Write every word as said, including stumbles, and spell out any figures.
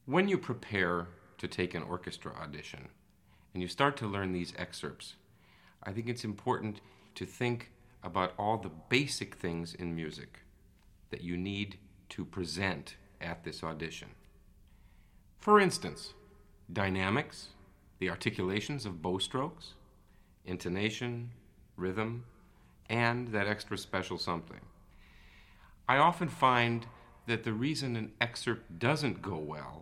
When you prepare to take an orchestra audition and you start to learn these excerpts, I think it's important to think about all the basic things in music that you need to present at this audition. For instance, dynamics, the articulations of bow strokes, intonation, rhythm, and that extra special something. I often find that the reason an excerpt doesn't go well